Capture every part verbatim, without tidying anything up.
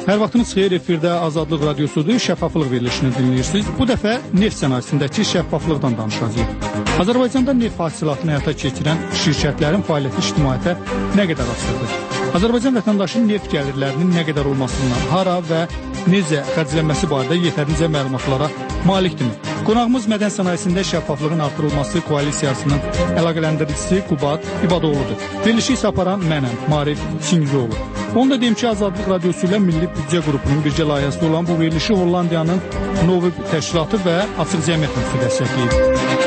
Hər vaxtınız xeyir, efirdə Azadlıq Radiosudur, şəffaflıq verilişini dinləyirsiniz. Bu dəfə neft sənayesindəki şəffaflıqdan danışacağıq. Azərbaycanda neft hasilatını həyata keçirən şirkətlərin fəaliyyəti ictimaiyyətə nə qədər açıqdır? Azərbaycan vətəndaşı neft gəlirlərinin nə qədər olmasından, hara və necə xərclənməsi barədə yetərincə məlumatlara malikdirmi? Qonağımız mədən sənayesində şəffaflığın artırılması koalisiyasının əlaqələndiricisi Qubad İbadoğludur. Verilişi isə aparan mənəm, Marif Çingizoğlu. Onu da deyim ki, Azadlıq Radiosu ilə Milli Büdcə qrupunun bircə layihəsi olan bu verilişi Hollandiyanın Novi təşkilatı və Açıq Cəmiyyət Müftü dəstəkləyib.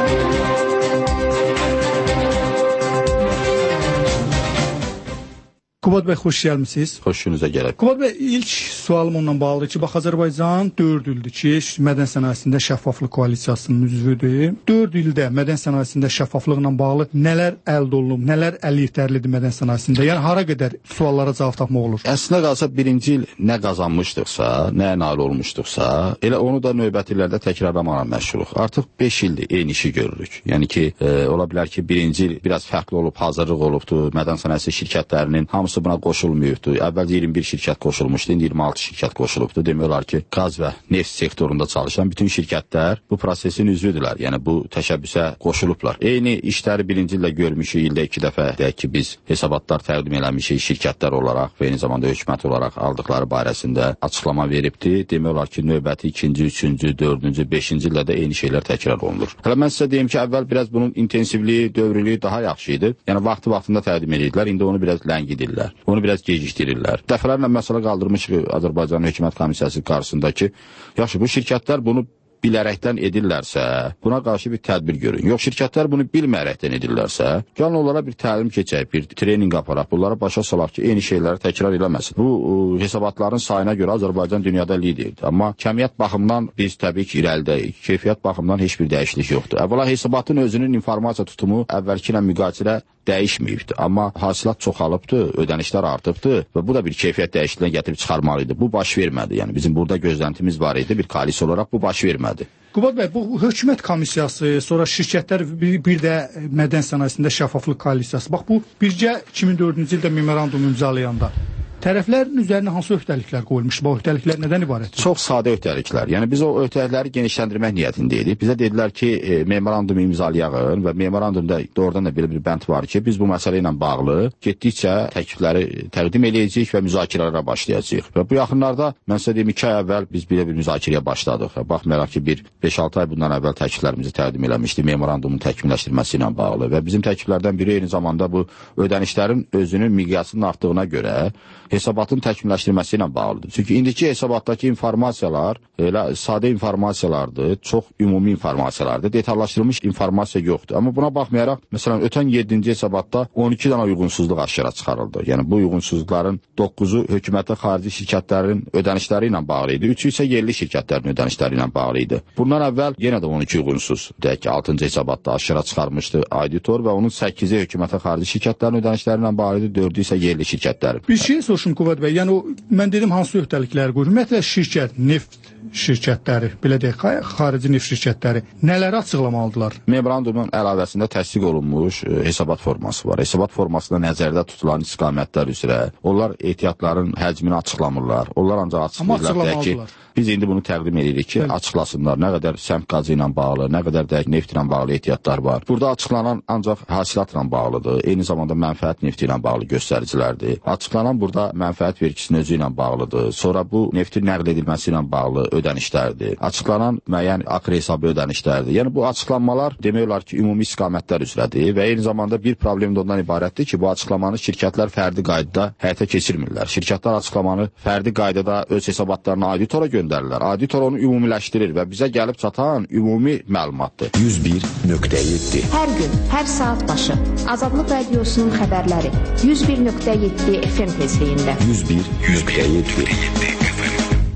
Qubad bəy, xoş gəlmisiniz. Xoşunuza gəlib. Qubad bəy, ilk sualım onunla bağlıdır ki, bax, Azərbaycan dörd ildir ki, mədən sənayesində şəffaflıq koalisiyasının üzvüdür. dörd ildə mədən sənayesində şəffaflıqla bağlı nələr əldə olunub, nələr əli yetərlidir mədən sənayesində? Yəni, hara qədər suallara cavab tapmaq olur? Əslində qalsa, birinci il nə qazanmışdıqsa, nə nail olmuşduqsa, elə onu da növbəti illərdə təkrarlamaqla məşğuluq. Artıq beş ildir eyni işi görürük. Yəni ki, e, ola bilər ki, birinci il biraz fərqli olub, hazırlıq olubdur, mədən sənayesi şirkətlərinin hamısı buna qoşulmuyubdur. Əvvəlcə iyirmi bir şirkət qoşulmuşdu, indi iyirmi altı şirkət qoşulubdur. Demək olar ki, qaz və neft sektorunda çalışan bütün şirkətlər bu prosesin üzvüdürlər. Yəni bu təşəbbüsə qoşulublar. Eyni işləri birinci ildə görmüşük, ildə iki dəfə deyək ki, biz hesabatlar təqdim eləmişik şirkətlər olaraq və eyni zamanda hökumət olaraq aldıqları barəsində açıqlama veribdi. Demək olar ki, növbəti ikinci, üçüncü, dördüncü, beşinci ildə də eyni şeylər təkrar olunur. Hələ mən sizə deyim ki, əvvəl biraz bunun intensivliyi, dövrlüyü daha yaxşı idi. Yəni vaxtı vaxtında təqdim edirdilər, indi onu biraz ləngidirlər. Onu biraz gecikdirirlər. Dəfələrlə məsələ qaldırmışıq Azərbaycan Hökumət Komissiyası qarşısında ki, yaxşı, bu şirkətlər bunu bilərəkdən edirlərsə, buna qarşı bir tədbir görün. Yox, şirkətlər bunu bilməyərəkdən edirlərsə, gəlin onlara bir təlim keçək, bir trening aparaq, bunlara başa salaq ki, eyni şeyləri təkrar eləməsin. Bu, hesabatların sayına görə Azərbaycan dünyada liderdir. Amma kəmiyyət baxımdan biz təbii ki, irəlidəyik. Keyfiyyət baxımdan heç bir dəyişiklik yoxdur. Əvvəla hesabatın özünün informasiya tutumu əvvəlki ilə müqayisələ dəyişməyibdir. Amma hasilat çoxalıbdır, ödənişlər artıbdır və bu da bir keyfiyyət dəyişikliyinə gətirib çıxarmalıydı. Bu baş vermədi. Yəni bizim burada gözləntimiz var idi, bir koalisiya olaraq bu baş vermədi. Qubad bəy, bu hökumət komissiyası, sonra şirkətlər, bir, bir də mədən sənayesində şəffaflıq koalisiyası. Bax, bu bircə iki min dördüncü ildə memorandum imzalayanda tərəflərin üzərinə hansı öhdəliklər qoyulmuş? Bu öhdəliklər nədən ibarətdir? Çox sadə öhdəliklər. Yəni biz o öhdəlikləri genişləndirmək niyyətindəydik. Bizə dedilər ki, e, memorandumu imzalayağın və memorandumda doğrudan da belə bir bənd var ki, biz bu məsələ ilə bağlı getdikcə təklifləri təqdim edəcəyik və müzakirələrə başlayacağıq. Və bu yaxınlarda mən sizə deyim, iki ay əvvəl biz belə bir müzakirəyə başladıq. Baxmayaraq ki, bir beş altı ay bundan əvvəl təkliflərimizi təqdim eləmişdik memorandumun təkmilləşdirilməsi ilə bağlı və bizim təkliflərdən biri eyni zamanda bu ödənişlərin özünün miqyasının artdığına görə hesabatın təkmilləşdirilməsi ilə bağlıdır. Çünki indiki hesabatdakı informasiyalar elə sadə informasiyalardır, çox ümumi informasiyalardır, detallaşdırılmış informasiya yoxdur. Amma buna baxmayaraq, məsələn, ötən yeddinci hesabatda on iki dənə uyğunsuzluq aşkara çıxarıldı. Yəni bu uyğunsuzluqların doqquzu hökumətə xarici şirkətlərin ödənişləri ilə bağlı idi, üçü isə yerli şirkətlərin ödənişləri ilə bağlı idi. Bundan əvvəl yenə də on iki uyğunsuz, deyək ki, altıncı hesabatda aşkara çıxarmışdı auditor və onun səkkizi hökumətə xarici şirkətlərin ödənişləri ilə bağlı idi, dördü isə yerli şirkətlərin. Bir şey soruşun Qubad bəy, yəni o, mən dedim hansı öhdəlikləri qoyur? Ümumiyyətlə şirkət, neft şirkətləri, belə deyək, xarici neft şirkətləri nələri açıqlamalıdırlar? Memorandumun əlavəsində təsdiq olunmuş e, hesabat forması var. Hesabat formasında nəzərdə tutulan istiqamətlər üzrə onlar ehtiyatların həcmini açıqlamırlar. Onlar ancaq açıqlayırlar ki, biz indi bunu təqdim edirik ki, Bəli. açıqlasınlar nə qədər səmt qazı ilə bağlı, nə qədər də neft ilə bağlı ehtiyatlar var. Burada açıqlanan ancaq hasilatla bağlıdır, eyni zamanda mənfəət nefti ilə bağlı göstəricilərdir. Açıqlanan burada mənfəət vergisinin özü ilə bağlıdır. Sonra bu neftin nəql edilməsi ilə bağlı ödənişlərdir. Açıqlanan müəyyən akre hesabı ödənişlərdir. Yəni bu açıqlanmalar demək olar ki, ümumi istiqamətlər üzrədir və eyni zamanda bir problem də ondan ibarətdir ki, bu açıqlamanı şirkətlər fərdi qaydada həyata keçirmirlər. Şirkətlər açıqlamanı fərdi qaydada öz hesabatlarını auditora göndərirlər. Auditor onu ümumiləşdirir və bizə gəlib çatan ümumi məlumatdır. yüz bir nöqtə yeddi. Hər gün, hər saat başı Azadlıq Radiosunun xəbərləri yüz bir nöqtə yeddi F M tezliyində. yüz bir nöqtə yeddi.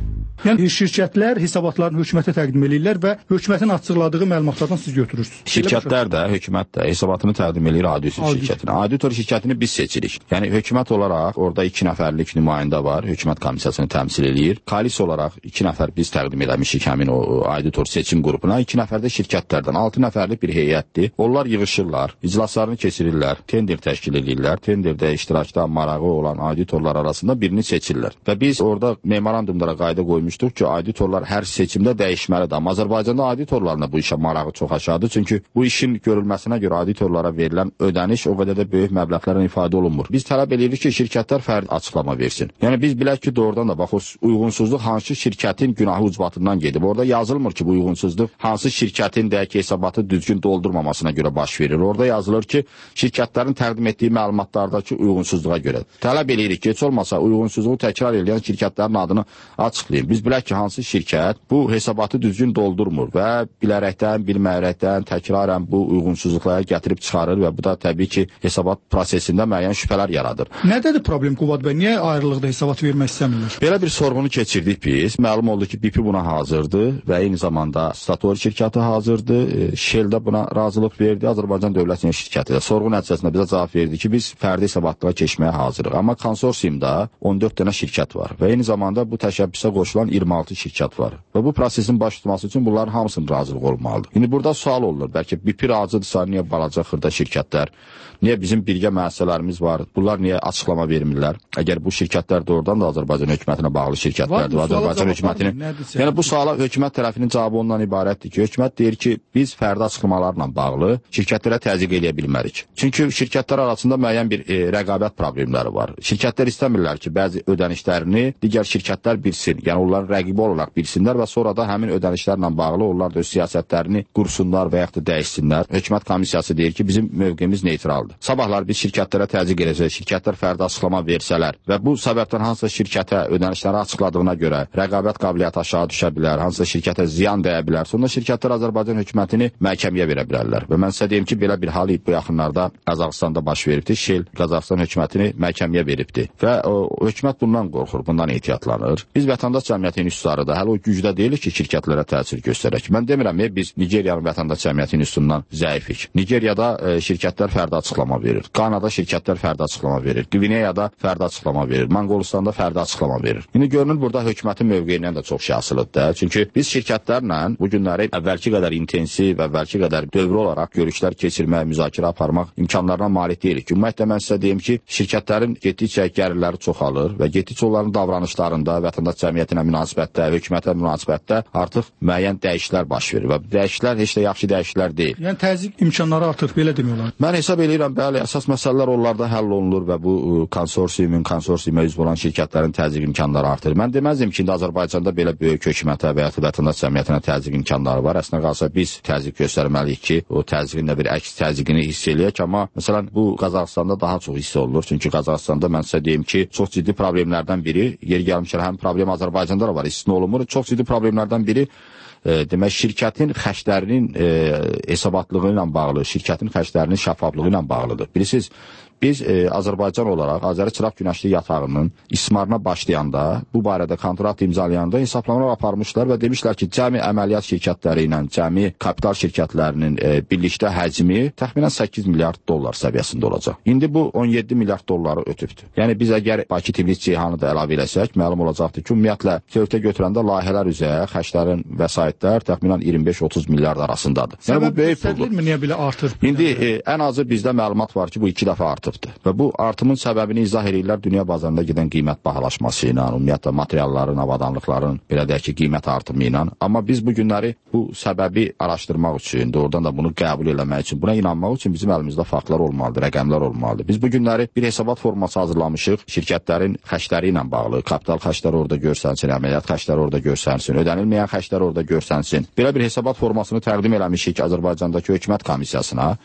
Yəni şirkətlər hesabatlarını hökumətə təqdim edirlər və hökumətin açıqladığı məlumatlardan siz götürürsünüz. Şirkətlər də, hökumət də hesabatını təqdim edir auditor şirkətinə. Auditor şirkətini biz seçirik. Yəni hökumət olaraq orada iki nəfərlik nümayəndə var, hökumət komissiyasını təmsil edir. Koalisiya olaraq iki nəfər biz təqdim etmişik həmin o auditor seçim qrupuna. iki nəfər də şirkətlərdən, altı nəfərlik bir heyətdir. Onlar yığışırlar, iclaslarını keçirirlər, tender təşkil edirlər. Tenderdə iştirakda marağı olan auditorlar arasında birini seçirlər. Və biz orada memorandumlara qayda qoymuşduq ki, auditorlar hər seçimdə dəyişməlidir. Amma Azərbaycanda auditorlarına bu işə marağı çox aşağıdır. Çünki bu işin görülməsinə görə auditorlara verilən ödəniş o qədər də böyük məbləğlərlə ifadə olunmur. Biz tələb edirik ki, şirkətlər fərdi açıqlama versin. Yəni biz bilək ki, doğrudan da bax o uyğunsuzluq hansı şirkətin günahı ucbatından gedib. Orada yazılmır ki, bu uyğunsuzluq hansı şirkətin də ki, hesabatı düzgün doldurmamasına görə baş verir. Orada yazılır ki, şirkətlərin təqdim etdiyi məlumatlardakı uyğunsuzluğa görə. Tələb edirik ki, heç olmasa uyğunsuzluğu təkrar edən şirkətlərin adını açıqlayın. Biz bilək ki, hansı şirkət bu hesabatı düzgün doldurmur və bilərəkdən, bilməyərəkdən təkrarən bu uyğunsuzluqlara gətirib çıxarır və bu da təbii ki, hesabat prosesində müəyyən şübhələr yaradır. Nədədir problem Qubad bəy? Niyə ayrılıqda hesabat vermək istəmirlər? Belə bir sorğunu keçirdik biz. Məlum oldu ki, B P buna hazırdır və eyni zamanda Stator şirkəti hazırdır. Shell də buna razılıq verdi. Azərbaycan Dövlət Neft şirkəti də sorğu nəticəsində bizə cavab verdi ki, biz fərdi hesabatlığa keçməyə hazırıq. Amma konsorsiumda on dörd dənə şirkət var və eyni zamanda bu təşəbbüsə qoşulan iyirmi altı şirkət var. Və bu prosesin baş tutması üçün bunların hamısının razılığı olmalıdır. İndi burada sual olunur. Bəlkə B P razıdırsa, niyə balaca xırda şirkətlər, niyə bizim birgə müəssisələrimiz var, bunlar niyə açıqlama vermirlər? Əgər bu şirkətlər doğrudan da Azərbaycan hökumətinə bağlı şirkətlərdir, Azərbaycan hökumətinin, yəni bu suala hökumət tərəfinin cavabı ondan ibarətdir ki, hökumət deyir ki, biz fərdi açıqlamalarla bağlı şirkətlərə təzyiq edə bilmərik. Çünki şirkətlər arasında müəyyən bir e, rəqabət problemləri var. Şirkətlər istəmirlər ki, bəzi ödənişlərini digər şirkətlər bilsin, yəni onların rəqibi olaraq bilsinlər və sonra da həmin ödənişlərlə bağlı onlar da öz siyasətlərini qursunlar və yaxud da dəyişsinlər. Hökumət komissiyası deyir ki, bizim mövqeyimiz neytraldır. Sabahlar biz şirkətlərə təzyiq edəcək, şirkətlər fərdi açıqlama versələr və bu səbəbdən hansısa şirkətə ödənişləri açıqladığına görə rəqabət qabiliyyəti aşağı düşə bilər, hansısa şirkətə ziyan dəyə bilər. Sonra şirkətlər Azərbaycan hökumətini məhkəməyə verə bilərlər. Və mən sizə deyim ki, belə bir hal bu yaxınlarda Qazaxıstanda baş veribdi. Shell Qazaxıstan hökumətini məhkəməyə veribdi və o, hökumət bundan qorxur, bundan ehtiyatlanır. Biz vətəndaş cəmiyyəti institutları da hələ o gücdə deyilik ki, şirkətlərə təsir göstərək. Mən demirəm ki, biz Nigeriyanın vətəndaş cəmiyyəti institutundan zəifik. Nigeriyada e, şirkətlər fərdi açıqlama verir. Kanada şirkətlər fərdi açıqlama verir. Qvineyada fərdi açıqlama verir. Monqolistanda fərdi açıqlama verir. İndi görünür burada hökumətin mövqeyindən də çox şey asılıdır. Çünki biz şirkətlərlə bu günləri əvvəlki qədər intensiv, əvvəlki qədər dövrü olaraq görüşlər keçirmək, müzakirə aparmaq imkanlarına malik deyilik. Ümumiyyətlə mən sizə deyim ki, şirkətlərin getdikcə gəlirləri çoxalır və getdikcə onların davranışlarında, vətəndaş cəmiyyətinə münasibətdə, hökumətə münasibətdə artıq müəyyən dəyişikliklər baş verir və bu dəyişikliklər heç də yaxşı dəyişikliklər deyil. Yəni təzyiq imkanları artır, belə demək olar. Mən hesab edirəm, bəli, əsas məsələlər onlarda həll olunur və bu konsorsiumun, konsorsiuma üzv olan şirkətlərin təzyiq imkanları artır. Mən deməzdim ki, indi Azərbaycanda belə böyük hökumətə və ya vətəndaş cəmiyyətinə təzyiq imkanları var. Əslində qalsa biz təzyiq göstərməliyik ki, o təzyiqin də bir əks təzyiqini hiss eləyək, amma məsələn bu Qazaxıstanda daha çox hiss olunur. Çünki Qazaxıstanda mən sizə deyim ki, çox ciddi problemlərdən biri, yeri gəlmişlər, həm problem Azərbaycanda da var, istisna olunmur. Çox ciddi problemlərdən biri E, demək şirkətin xərclərinin e, hesabatlığı ilə bağlı, şirkətin xərclərinin şəffaflığı ilə bağlıdır. Bilirsiniz, biz e, Azərbaycan olaraq Azəri Çıraq Günəşli yatağının istismarına başlayanda, bu barədə kontrakt imzalayanda hesablamalar aparmışlar və demişlər ki, cəmi əməliyyat şirkətləri ilə, cəmi kapital şirkətlərinin e, birlikdə həcmi təxminən səkkiz milyard dollar səviyyəsində olacaq. İndi bu on yeddi milyard dolları ötübdür. Yəni biz əgər Bakı Tiflis Ceyhanı da əlavə eləsək, məlum olacaqdır ki, ümumiyyətlə teoriya götürəndə layihələr üzrə xərclərin vəsaitlər təxminən iyirmi beş otuz milyard arasındadır. Yəni bu böyük puldur. Niyə belə artır? İndi e, ən azı bizdə məlumat var ki, bu iki dəfə artır. Və bu artımın səbəbini izah edirlər dünya bazarında gedən qiymət bahalaşması ilə, ümumiyyətlə materialların, avadanlıqların, belə deyək ki, qiymət artımı ilə. Amma biz bu günləri bu səbəbi araşdırmaq üçün, doğrudan da bunu qəbul eləmək üçün, buna inanmaq üçün bizim əlimizdə faktlar olmalıdır, rəqəmlər olmalıdır. Biz bu günləri bir hesabat forması hazırlamışıq, şirkətlərin xərcləri ilə bağlı, kapital xərcləri orada görsənsin, əməliyyat xərcləri orada görsənsin, ödənilməyən xərclər orada görsənsin. Belə bir hesabat formasını təqdim eləmişik Azərbaycandakı hökumət komissiyasına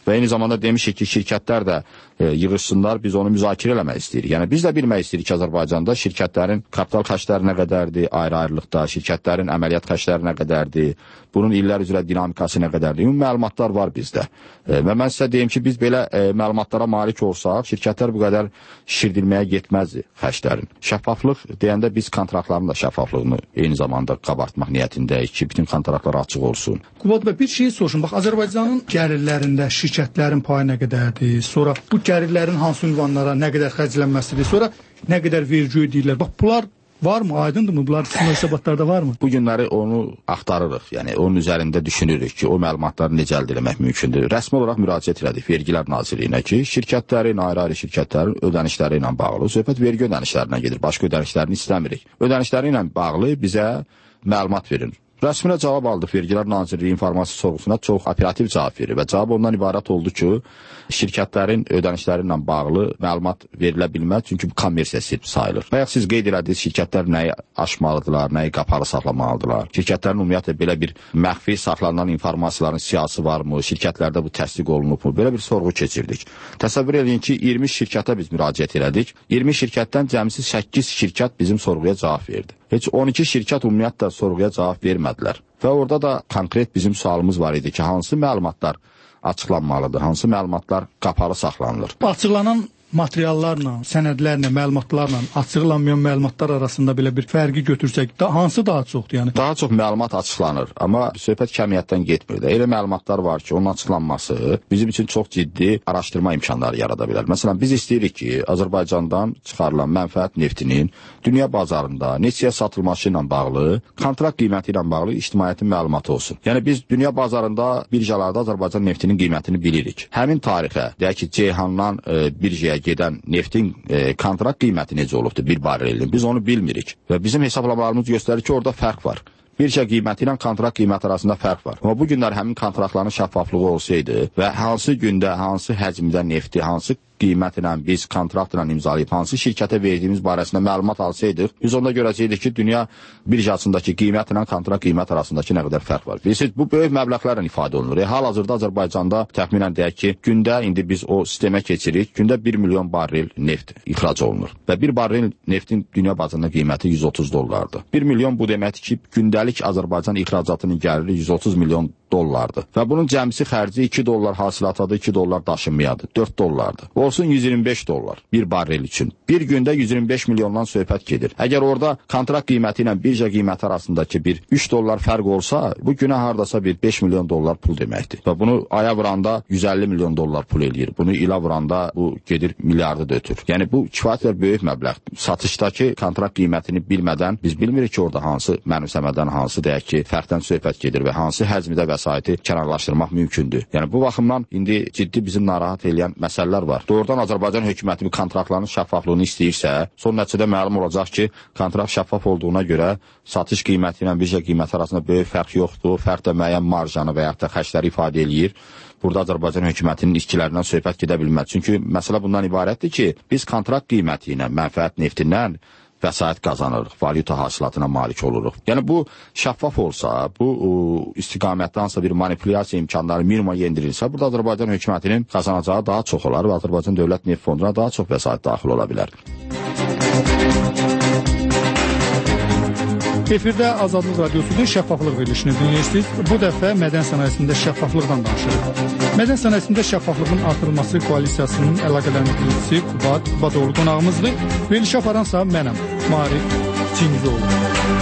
Və eyni zamanda demişik ki, şirkətlər də e, yığışsınlar, biz onu müzakirə eləmək istəyirik. Yəni biz də bilmək istəyirik ki, Azərbaycanda şirkətlərin kapital xərcləri nə qədərdir, ayrı-ayrılıqda, şirkətlərin əməliyyat xərcləri nə qədərdir, bunun illər üzrə dinamikası nə qədərdir. Ümumi məlumatlar var bizdə. E, və mən sizə deyim ki, biz belə e, məlumatlara malik olsaq, şirkətlər bu qədər şişirdilməyə getməzdi xərclərin. Şəffaflıq deyəndə biz kontraktların da şəffaflığını eyni zamanda qabartmaq niyyətindəyik ki, bütün kontraktlar açıq olsun. Qubad bəy, bir şey soruşun. Bax, Azərbaycanın gəlirlərində şirkətlərin payı nə qədərdir? Sonra bu gəlirlərin hansı ünvanlara nə qədər xərclənməsidir? Sonra nə qədər vergi ödəyirlər? Bax, bunlar varmı? Aydındırmı? Bunlar sizin hesabatlarda varmı? Bu günləri onu axtarırıq. Yəni onun üzərində düşünürük ki, o məlumatları necə əldə etmək mümkündür. Rəsmi olaraq müraciət elədik Vergilər Nazirliyinə ki, şirkətlərin, ayrı-ayrı şirkətlərin ödənişləri ilə bağlı söhbət vergi ödənişlərinə gedir. Başqa ödənişlərini istəmirik. Ödənişləri ilə bağlı bizə məlumat verin. Rəsminə cavab aldıq Vergilər Nazirliyi informasiya sorğusuna, çox operativ cavab verir və cavab ondan ibarət oldu ki, şirkətlərin ödənişləri ilə bağlı məlumat verilə bilməz, çünki bu kommersiya sirri sayılır. Bayaq siz qeyd elədiniz, şirkətlər nəyi aşmalıdırlar, nəyi qapalı saxlamalıdırlar. Şirkətlərin ümumiyyətlə belə bir məxfi saxlanılan informasiyaların siyasi varmı, şirkətlərdə bu təsdiq olunubmu? Belə bir sorğu keçirdik. Təsəvvür edin ki, iyirmi şirkətə biz müraciət elədik. iyirmi şirkətdən cəmsi səkkiz şirkət bizim sorğuya cavab verdi. Heç on iki şirkət ümumiyyətlə sorğuya cavab vermədilər. Və orada da konkret bizim sualımız var idi ki, hansı məlumatlar açıqlanmalıdır, hansı məlumatlar qapalı saxlanılır. Açıqlanan materiallarla, sənədlərlə, məlumatlarla açıqlanmayan məlumatlar arasında belə bir fərqi götürsək, da hansı daha çoxdur yəni? Daha çox məlumat açıqlanır, amma söhbət kəmiyyətdən getmir də. Elə məlumatlar var ki, onun açıqlanması bizim üçün çox ciddi araşdırma imkanları yarada bilər. Məsələn, biz istəyirik ki, Azərbaycandan çıxarılan mənfəət neftinin dünya bazarında neçəyə satılması ilə bağlı, kontrakt qiyməti ilə bağlı ictimaiyyətin məlumatı olsun. Yəni biz dünya bazarında birjalarda Azərbaycan neftinin qiymətini bilirik. Həmin tarixə, deyək ki, Ceyhandan e, birjaya gedən neftin e, kontrakt qiyməti necə olubdur bir barelin? Biz onu bilmirik. Və bizim hesablamalarımız göstərir ki, orada fərq var. Birja qiyməti ilə kontrakt qiyməti arasında fərq var. Amma bu günlər həmin kontraktların şəffaflığı olsaydı və hansı gündə, hansı həcmdə nefti, hansı qiymətlə biz kontraktla imzalayıb hansı şirkətə verdiyimiz barəsində məlumat alsaydıq, biz onda görəcəkdik ki, dünya birjasındakı qiymətlə kontrakt qiymət arasındakı nə qədər fərq var. Bilirsiniz, bu böyük məbləğlərlə ifadə olunur. E, hal-hazırda Azərbaycanda təxminən deyək ki, gündə indi biz o sistemə keçirik, gündə bir milyon barrel neft ixrac olunur. Və bir barrel neftin dünya bazarında qiyməti yüz otuz dollardır. bir milyon bu deməkdir ki, gündəlik Azərbaycan ixracatının gəliri yüz otuz milyon dollardır. Və bunun cəmsi xərci iki dollar hasilatadır, iki dollar daşınmayadır, dörd dollardır. Olsun yüz iyirmi beş dollar bir barrel üçün. Bir gündə yüz iyirmi beş milyondan söhbət gedir. Əgər orada kontrakt qiyməti ilə birja qiyməti arasındakı bir üç dollar fərq olsa, bu günə hardasa bir beş milyon dollar pul deməkdir. Və bunu aya vuranda yüz əlli milyon dollar pul eləyir. Bunu ilə vuranda bu gedir milyardı da ötür. Yəni bu kifayət böyük məbləğdir. Satışdakı kontrakt qiymətini bilmədən biz bilmirik ki, orada hansı mənimsəmədən, hansı deyək ki, fərqdən söhbət gedir və hansı həcmdə vəsaiti kənarlaşdırmaq mümkündür. Yəni bu baxımdan indi ciddi bizim narahat edən məsələlər var. Doğrudan Azərbaycan hökuməti bu kontraktların şəffaflığını istəyirsə, son nəticədə məlum olacaq ki, kontrakt şəffaf olduğuna görə satış qiyməti ilə birja qiyməti arasında böyük fərq yoxdur. Fərq də müəyyən marjanı və yaxud da xərcləri ifadə eləyir. Burada Azərbaycan hökumətinin itkilərindən söhbət gedə bilməz. Çünki məsələ bundan ibarətdir ki, biz kontrakt qiyməti ilə, mənfəət neftindən vəsait qazanırıq, valyuta hasilatına malik oluruq. Yəni bu şəffaf olsa, bu o, istiqamətdə hansısa bir manipulyasiya imkanları minimuma yendirilsə, burada Azərbaycan hökumətinin qazanacağı daha çox olar və Azərbaycan Dövlət Neft Fonduna daha çox vəsait daxil ola bilər. Efirdə Azadlıq Radiosu'nun şəffaflıq verilişini dinləyirsiniz. Bu dəfə mədən sənayesində şəffaflıqdan danışırıq. Mədən sənayesində şəffaflığın artırılması koalisiyasının əlaqələndiricisi Qubad Qubadoğlu qonağımızdır. Verilişi aparansa mənəm, Marif Cingizoğlu.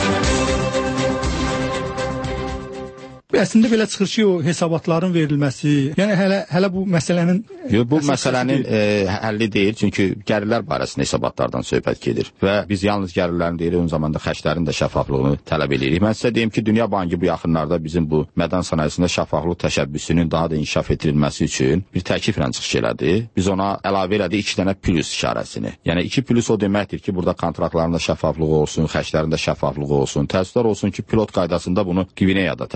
Əslində belə çıxır ki, o hesabatların verilməsi, yəni hələ hələ bu məsələnin Yo, bu məsələnin e, həlli deyil, çünki gəlirlər barəsində hesabatlardan söhbət gedir və biz yalnız gəlirlərin deyil, eyni zamanda xərclərin də şəffaflığını tələb edirik. Mən sizə deyim ki, Dünya Bankı bu yaxınlarda bizim bu mədən sənayesində şəffaflıq təşəbbüsünün daha da inkişaf etdirilməsi üçün bir təkliflə çıxış elədi. Biz ona əlavə elədik iki dənə plus işarəsini. Yəni iki plus o deməkdir ki, burada kontraktların da şəffaflığı olsun, xərclərin də şəffaflığı olsun. Təəssüflər olsun ki, pilot qaydasında bunu Qvineyada tətbiq eləyirlər.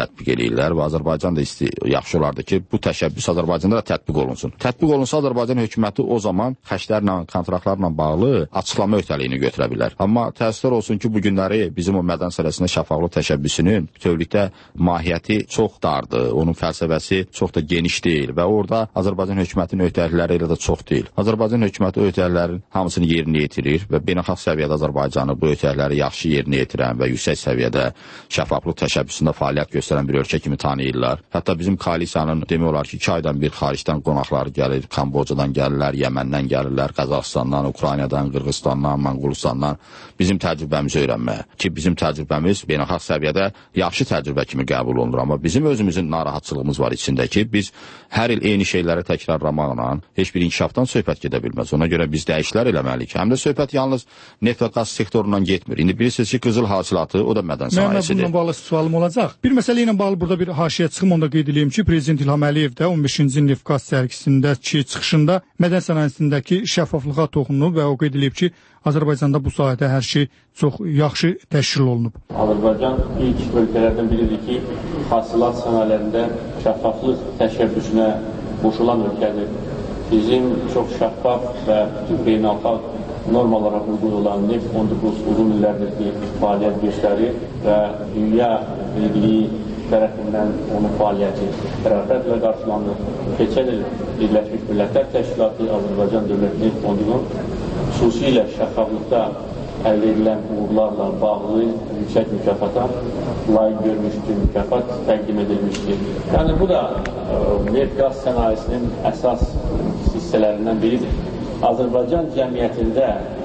deyirlər və Azərbaycan da isti, yaxşı olardı ki, bu təşəbbüs Azərbaycanda da tətbiq olunsun. Tətbiq olunsa Azərbaycan hökuməti o zaman xərclərlə, kontraktlarla bağlı açıqlama öhdəliyini götürə bilər. Amma təəssüflər olsun ki, bu günləri bizim o mədən sənəsində şəffaflıq təşəbbüsünün bütövlükdə mahiyyəti çox dardır, onun fəlsəfəsi çox da geniş deyil və orada Azərbaycan hökumətinin öhdəlikləri elə də çox deyil. Azərbaycan hökuməti öhdəliklərin hamısını yerinə yetirir və beynəlxalq səviyyədə Azərbaycanı bu öhdəlikləri yaxşı yerinə yetirən və yüksək səviyyədə şəffaflıq təşəbbüsündə fəaliyyət göstərən bir ölkə kimi tanıyırlar. Hətta bizim koalisiyanın demək olar ki, iki aydan bir xaricdən qonaqlar gəlir, Kambocadan gəlirlər, Yəməndən gəlirlər, Qazaxıstandan, Ukraynadan, Qırğızstandan, Monqolistandan bizim təcrübəmizi öyrənməyə. Ki, bizim təcrübəmiz beynəlxalq səviyyədə yaxşı təcrübə kimi qəbul olunur. Amma bizim özümüzün narahatçılığımız var içində ki, biz hər il eyni şeyləri təkrarlamaqla heç bir inkişafdan söhbət gedə bilməz. Ona görə biz dəyişikliklər eləməliyik. Həm də söhbət yalnız neft və qaz sektorundan getmir. İndi bilirsiniz ki, qızıl hasilatı o da mədən sənayesidir. Bununla bağlı sualım olacaq. Bir məsələ ilə bağlı burada bir haşiyə çıxım, onu da qeyd edeyim ki, Prezident İlham Əliyev də on beşinci neft qaz sərgisindəki çıxışında mədən sənayesindəki şəffaflığa toxunub və o qeyd edib ki, Azərbaycanda bu sahədə hər şey çox yaxşı təşkil olunub. Azərbaycan ilk ölkələrdən biridir ki, hasilat sənayelərində şəffaflıq təşəbbüsünə qoşulan ölkədir. Bizim çox şəffaf və bütün beynəlxalq normalara uyğun olan neft fondumuz uzun illərdir ki, fəaliyyət göstərir və dünya birliyi tərəfindən onun fəaliyyəti tərəfətlə qarşılanır. Keçən il Birləşmiş Millətlər Təşkilatı Azərbaycan Dövlət Neft Fondunun xüsusilə şəffaflıqda əldə edilən uğurlarla bağlı yüksək mükafata layiq görmüşdür, mükafat təqdim edilmişdir. Yəni bu da neft qaz sənayesinin əsas hissələrindən biridir. Azərbaycan cəmiyyətində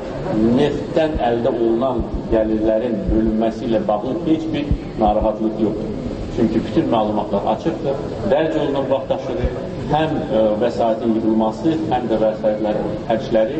neftdən əldə olunan gəlirlərin bölünməsi ilə bağlı heç bir narahatlıq yoxdur. Çünki bütün məlumatlar açıqdır, dərc olunan vaxtaşırı, həm vəsaitin yığılması, həm də vəsaitlərin hərcləri,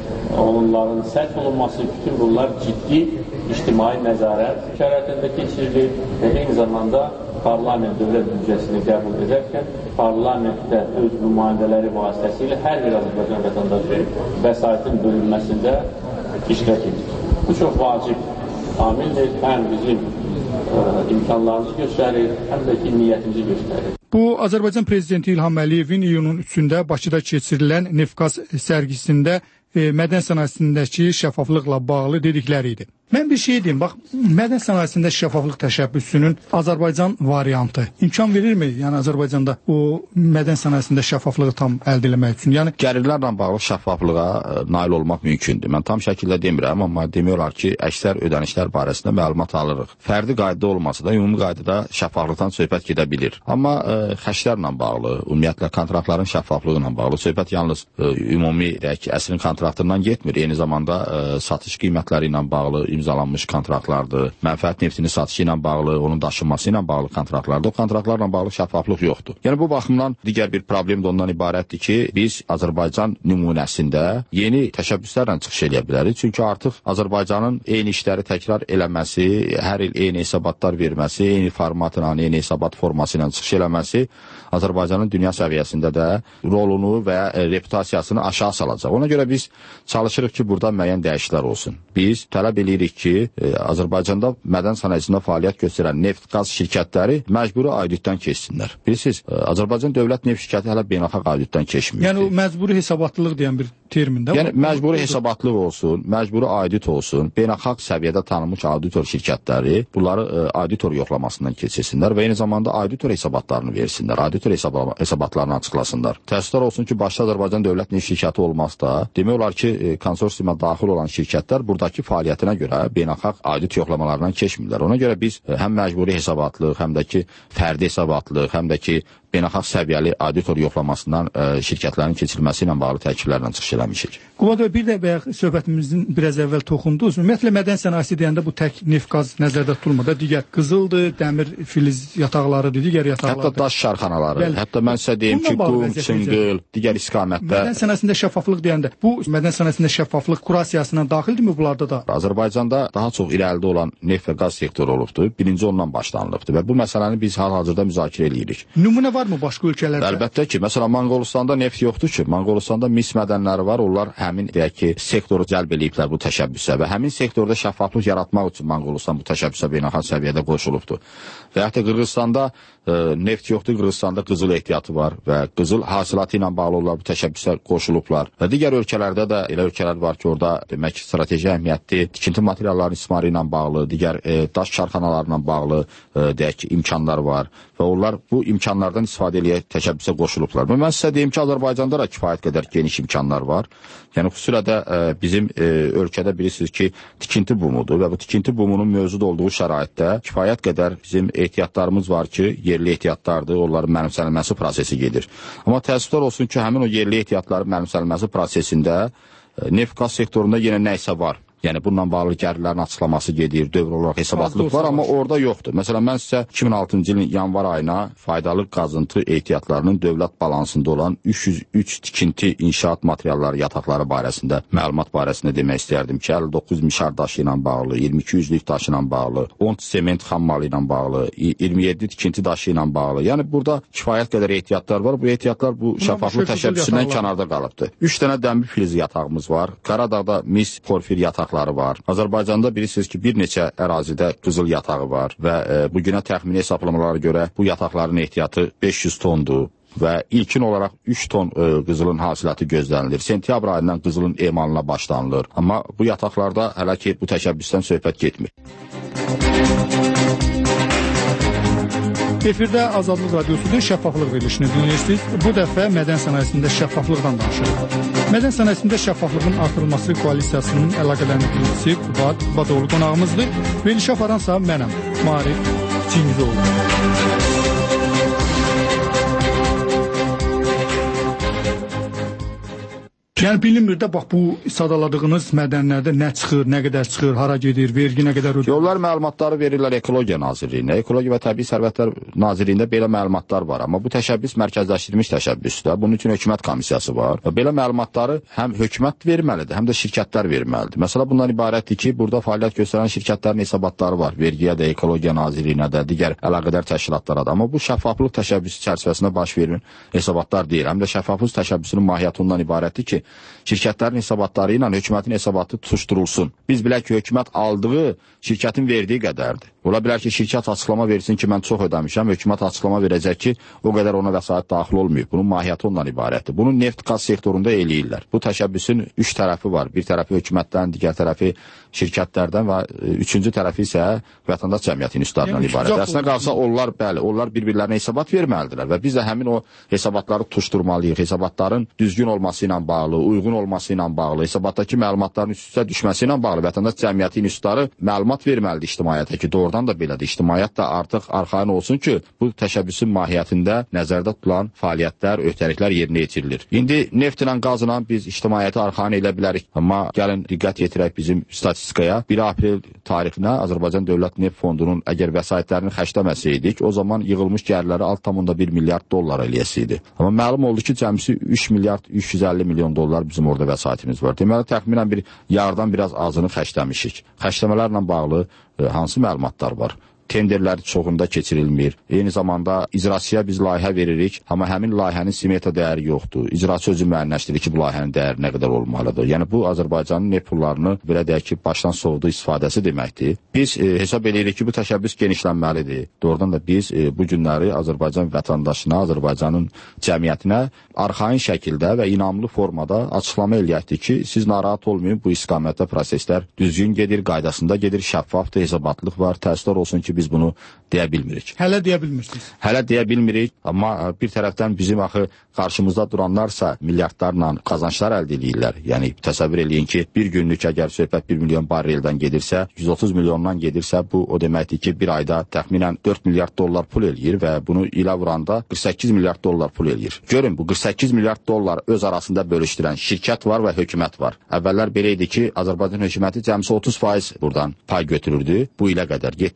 onların sərf olunması, bütün bunlar ciddi ictimai nəzarət şəraitində keçirilir və eyni zamanda parlament dövlət büdcəsini qəbul edərkən parlamentdə öz nümayəndələri vasitəsilə hər bir Azərbaycan vətəndaşı vəsaitin bölünməsində iştirak edir. Bu çox vacib amildir, həm bizim ə, imkanlarımızı göstərir, həm də ki, niyyətimizi göstərir. Bu, Azərbaycan Prezidenti İlham Əliyevin iyunun üçündə Bakıda keçirilən neft qaz sərgisində e, mədən sənayesindəki şəffaflıqla bağlı dedikləri idi. Mən bir şey deyim, bax, mədən sənayesində şəffaflıq təşəbbüsünün Azərbaycan variantı imkan verirmi? Yəni Azərbaycanda o mədən sənayesində şəffaflığı tam əldə etmək üçün. Yəni gəlirlərlə bağlı şəffaflığa ə, nail olmaq mümkündür. Mən tam şəkildə demirəm, amma demək olar ki, əksər ödənişlər barəsində məlumat alırıq. Fərdi qaydada olmasa da ümumi qaydada şəffaflıqdan söhbət gedə bilir. Amma ə, xərclərlə bağlı, ümumiyyətlə kontraktların şəffaflığı ilə bağlı söhbət yalnız ə, ümumi deyək ki, əsrin kontraktından getmir. Eyni zamanda ə, satış qiymətləri ilə bağlı imzalanmış kontraktlardır. Mənfəət neftinin satışı ilə bağlı, onun daşınması ilə bağlı kontraktlardır. O kontraktlarla bağlı şəffaflıq yoxdur. Yəni bu baxımdan digər bir problem də ondan ibarətdir ki, biz Azərbaycan nümunəsində yeni təşəbbüslərlə çıxış edə bilərik. Çünki artıq Azərbaycanın eyni işləri təkrar eləməsi, hər il eyni hesabatlar verməsi, eyni formatla, eyni hesabat forması ilə çıxış eləməsi Azərbaycanın dünya səviyyəsində də rolunu və reputasiyasını aşağı salacaq. Ona görə biz çalışırıq ki, burada müəyyən dəyişikliklər olsun. Biz tələb edirik ki, Azərbaycanda mədən sənayesində fəaliyyət göstərən neft qaz şirkətləri məcburi auditdən keçsinlər. Bilirsiniz, Azərbaycan Dövlət Neft şirkəti hələ beynəlxalq auditdən keçmir. Yəni o məcburi hesabatlılıq deyən bir termində. Yəni məcburi hesabatlıq olsun, məcburi audit olsun, beynəlxalq səviyyədə tanınmış auditor şirkətləri bunları auditor yoxlamasından keçirsinlər və eyni zamanda auditor hesabatlarını versinlər. Auditor hesabatlarını açıqlasınlar. Təəssüflər olsun ki, başda Azərbaycan Dövlət Neft şirkəti olmaz da, demək olar ki, konsorsiyuma daxil olan şirkətlər buradakı fəaliyyətinə görə beynəlxalq audit yoxlamalarından keçmirlər. Ona görə biz həm məcburi hesabatlıq, həm də ki, fərdi hesabatlıq, həm də ki, beynəlxalq səviyyəli auditor yoxlamasından ə, şirkətlərin keçirilməsi ilə bağlı təkidlərlə çıxış eləmişik. Qubad bəy, bir də bayaq söhbətimizin biraz əvvəl toxundunuz. Ümumiyyətlə mədən sənayesi deyəndə bu tək neft qaz nəzərdə tutulmur da, digər qızıldır, dəmir filiz yataqlarıdır, digər yataqlardır. Hətta daş şarxanaları, Bəli. Hətta mən sizə deyim ki, qum, çınqıl, digər istiqamətdə. Mədən sənayesində şəffaflıq deyəndə, bu mədən sənayesində şəffaflıq kurasiyasına daxildirmi bunlarda da? Azərbaycanda daha çox irəlidə olan neft və qaz sektoru olubdur. Birinci ondan başlanılıbdır və bu məsələni biz hal-hazırda müzakirə edirik. Nümunə var varmı başqa ölkələrdə? Əlbəttə ki, məsələn, Monqolistanda neft yoxdur ki. Monqolistanda mis mədənləri var. Onlar həmin deyək ki, sektoru cəlb eləyiblər bu təşəbbüsə və həmin sektorda şəffaflıq yaratmaq üçün Monqolistan bu təşəbbüsə beynəlxalq səviyyədə qoşulubdur. Və hətta Qırğızstanda e, neft yoxdur. Qırğızstanda qızıl ehtiyatı var və qızıl hasilatı ilə bağlı olaraq bu təşəbbüsə qoşulublar. Və digər ölkələrdə də elə ölkələr var ki, orada demək strateji əhəmiyyətli tikinti materiallarının istismarı ilə bağlı, digər e, daş karxanalarla bağlı e, deyək ki, imkanlar var və onlar bu imkanlardan istifadə eləyək təşəbbüsə qoşulublar. Və mən sizə deyim ki, Azərbaycanda da kifayət qədər geniş imkanlar var. Yəni xüsusilə də e, bizim e, ölkədə bilirsiniz ki, tikinti bumudur və bu tikinti bumunun mövcud olduğu şəraitdə kifayət qədər bizim ehtiyatlarımız var ki, yerli ehtiyatlardır, onların mənimsənilməsi prosesi gedir. Amma təəssüflər olsun ki, həmin o yerli ehtiyatların mənimsənilməsi prosesində e, neft-qaz sektorunda yenə nə isə var. Yəni bununla bağlı gəlirlərin açıqlaması gedir, dövr olaraq hesabatlıq var, amma orada yoxdur. Məsələn, mən sizə iki min altıncı ilin yanvar ayına faydalı qazıntı ehtiyatlarının dövlət balansında olan üç yüz üç tikinti inşaat materialları, yataqları barəsində, məlumat barəsində demək istəyərdim ki, əlli doqquz mişar daşı ilə bağlı, iyirmi iki yüzlük daşı ilə bağlı, on sement xam malı ilə bağlı, iyirmi yeddi tikinti daşı ilə bağlı. Yəni burada kifayət qədər ehtiyatlar var. Bu ehtiyatlar bu şəffaflıq təşəbbüsündən kənarda qalıbdır. üç dənə dəmir filiz yatağımız var. Qaradağda mis porfir yataq var. Azərbaycanda bilirsiniz ki, bir neçə ərazidə qızıl yatağı var və e, bugünə təxmini hesablamalara görə bu yataqların ehtiyatı beş yüz tondur və ilkin olaraq üç ton e, qızılın hasilatı gözlənilir. Sentyabr ayından qızılın emalına başlanılır. Amma bu yataqlarda hələ ki bu təşəbbüsdən söhbət getmir. Efirdə Azadlıq Radiosu'da şəffaflıq verilişini dinləyirsiniz. Bu dəfə mədən sənayesində şəffaflıqdan danışırıq. Mədən sənayesində şəffaflığın artırılması koalisiyasının əlaqələndiricisi Qubad Badoğlu qonağımızdır. Verilişə aparansa mənəm, Marif Cingizoğlu. Yəni bilinmir də, bax bu sadaladığınız mədənlərdə nə çıxır, nə qədər çıxır, hara gedir, vergi nə qədər ödür. Yollar məlumatları verirlər Ekologiya Nazirliyinə. Ekologiya və Təbii Sərvətlər Nazirliyində belə məlumatlar var. Amma bu təşəbbüs mərkəzləşdirilmiş təşəbbüsdür. Bunun üçün hökumət komissiyası var. Və belə məlumatları həm hökumət verməlidir, həm də şirkətlər verməlidir. Məsələ bundan ibarətdir ki, burada fəaliyyət göstərən şirkətlərin hesabatları var. Vergiyə də, Ekologiya Nazirliyinə də, digər əlaqədar təşkilatlara da. Amma bu şəffaflıq təşəbbüsü çərçivəsində baş verilən hesabatlar deyil. Həm də şəffaflıq təşəbbüsünün mahiyyəti ondan ibarətdir ki, şirkətlərin hesabatları ilə hökumətin hesabatı tutuşdurulsun. Biz bilək ki, hökumət aldığı şirkətin verdiyi qədərdir. Ola bilər ki, şirkət açıqlama versin ki, mən çox ödəmişəm, hökumət açıqlama verəcək ki, o qədər ona vəsait daxil olmayıb. Bunun mahiyyəti ondan ibarətdir. Bunu neft-qaz sektorunda eləyirlər. Bu təşəbbüsün üç tərəfi var. Bir tərəfi hökumətdən, digər tərəfi şirkətlərdən və üçüncü tərəfi isə vətəndaş cəmiyyətinin üstadından ibarətdir. Əslində qalsa onlar, bəli, onlar bir-birlərinə hesabat verməlidirlər və biz də həmin o hesabatları tutuşdurmalıyıq. Hesabatların düzgün olması ilə bağlı, uyğun olması ilə bağlı, hesabatdakı məlumatların üst-üstə düşməsi ilə bağlı vətəndaş cəmiyyətinin üstları məlumat verməlidir ictimaiyyətə ki, doğrudan da belədir. İctimaiyyət də artıq arxayın olsun ki, bu təşəbbüsün mahiyyətində nəzərdə tutulan fəaliyyətlər, öhdəliklər yerinə yetirilir. İndi neft ilə, qaz ilə biz ictimaiyyəti arxayın edə bilərik. Amma gəlin diqqət yetirək bizim statistikaya. bir aprel tarixinə Azərbaycan Dövlət Neft Fondunun əgər vəsaitlərini xərcləməsəydik, o zaman yığılmış gəlirləri altı tam bir milyard dollar eləyəsiydi. Amma məlum oldu ki, cəmsi üç milyard üç yüz əlli milyon dollar bizim orada vəsaitimiz var. Deməli, təxminən bir yardan biraz azını xərcləmişik. Xərcləmələrlə bağlı e, hansı məlumatlar var? Tenderlər çoxunda keçirilmir. Eyni zamanda icraçıya biz layihə veririk, amma həmin layihənin smeta dəyəri yoxdur. İcraçı özü müəyyənləşdirir ki, bu layihənin dəyəri nə qədər olmalıdır. Yəni bu Azərbaycanın neft pullarını belə deyək ki, başdan sovduğu istifadəsi deməkdir. Biz e, hesab edirik ki, bu təşəbbüs genişlənməlidir. Doğrudan da biz e, bu günləri Azərbaycan vətəndaşına, Azərbaycanın cəmiyyətinə arxayın şəkildə və inamlı formada açıqlama eləyəkdir ki, siz narahat olmayın, bu istiqamətdə proseslər düzgün gedir, qaydasında gedir, şəffafdır, hesabatlıq var. Təəssüflər olsun ki, biz bunu deyə bilmirik. Hələ deyə bilmirsiniz. Hələ deyə bilmirik, amma bir tərəfdən bizim axı qarşımızda duranlarsa milyardlarla qazançlar əldə edirlər. Yəni təsəvvür eləyin ki, bir günlük əgər söhbət bir milyon barreldən gedirsə, yüz otuz milyondan gedirsə, bu o deməkdir ki, bir ayda təxminən dörd milyard dollar pul eləyir və bunu ilə vuranda qırx səkkiz milyard dollar pul eləyir. Görün, bu qırx səkkiz milyard dollar öz arasında bölüşdürən şirkət var və hökumət var. Əvvəllər belə idi ki, Azərbaycan hökuməti cəmsi otuz faiz buradan pay götürürdü. Bu ilə qədər yetmiş faizi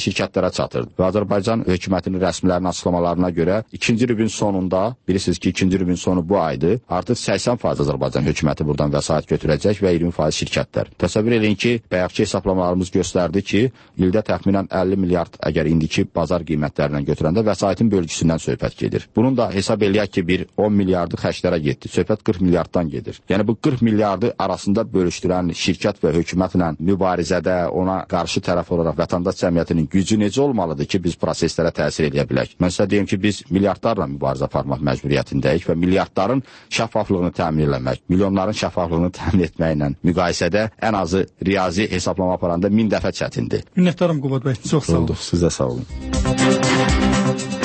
şirkətlərə çatırdı. Və Azərbaycan hökumətinin rəsmilərinin açıqlamalarına görə ikinci rübün sonunda, bilirsiniz ki, ikinci rübün sonu bu aydır, artıq səksən faiz Azərbaycan hökuməti buradan vəsait götürəcək və iyirmi faiz şirkətlər. Təsəvvür edin ki, bayaqki hesablamalarımız göstərdi ki, ildə təxminən əlli milyard əgər indiki bazar qiymətlərindən götürəndə vəsaitin bölgüsündən söhbət gedir. Bunun da hesab eləyək ki, bir on milyardı xərclərə getdi. Söhbət qırx milyarddan gedir. Yəni bu qırx milyardı arasında bölüşdürən şirkət və hökumətlə mübarizədə ona qarşı tərəf olaraq vətəndaş cəmiyyətinin gücü necə olmalıdır ki, biz proseslərə təsir edə bilək? Mən sizə deyim ki, biz milyardlarla mübarizə aparmaq məcburiyyətindəyik və milyardların şəffaflığını təmin etmək, milyonların şəffaflığını təmin etməklə müqayisədə ən azı riyazi hesablama aparanda min dəfə çətindir. Minnətdaram Qubad bəy. Çox sağ olun. Sizə sağ olun.